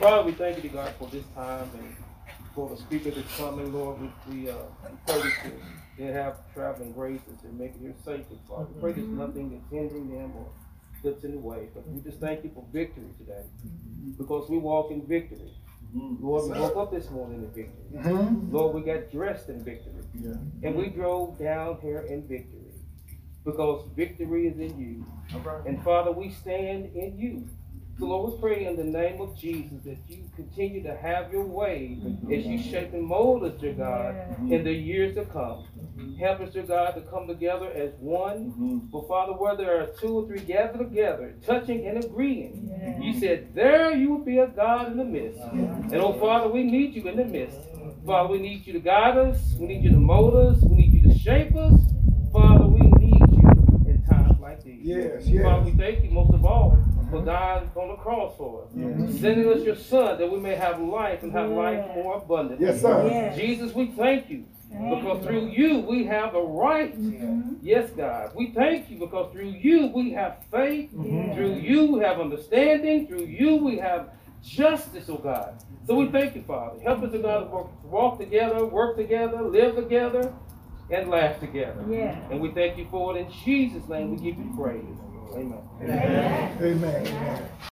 Father, we thank you, God, for this time and for the speaker that's coming, Lord. We pray that they have traveling grace and to make it here safely, Father. We pray there's nothing that's hindering them or that's in the way. But we just thank you for victory today because we walk in victory. Lord, we woke up this morning in victory. Lord, we got dressed in victory. And we drove down here in victory because victory is in you. And Father, we stand in you. So Lord, we pray in the name of Jesus that you continue to have your way as you shape and mold us, dear God, in the years to come. Help us, dear God, to come together as one. But Father, where there are 2 or 3 gathered together, touching and agreeing, you said there you will be a God in the midst. And oh Father, we need you in the midst. Father, we need you to guide us. We need you to mold us. We need you to shape us. Father, we need you in times like these. Father, we thank you most of all for dying on the cross for us. Sending us your Son that we may have life and have life more abundantly. Yes, sir. Jesus, we thank you because through you we have the right. Yes, God. We thank you because through you we have faith. Through you we have understanding. Through you we have justice, oh God. So we thank you, Father. Help us, oh God, to walk together, work together, live together, and laugh together. And we thank you for it. In Jesus' name we give you praise. Amen. Amen.